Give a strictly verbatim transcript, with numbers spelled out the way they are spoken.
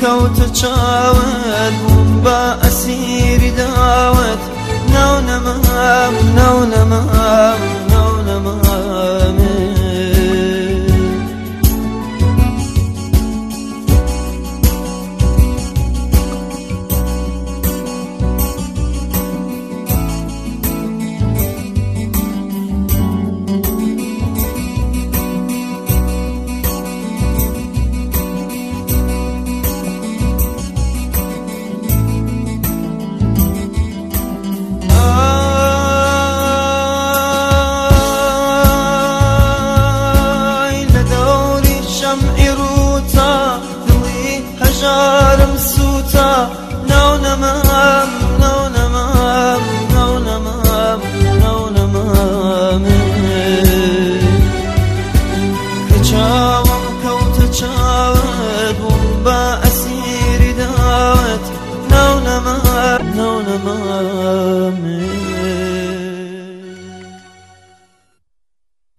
کەوتە چاوت بووم بە ئەسیری داوت ناو نەمام ناو نەمام ناو نەمامێ هەژارم سووتە ناو نەمام ناو نەمام ناو نەمام ناو نەمامێ کە چاوم کەوتە چاو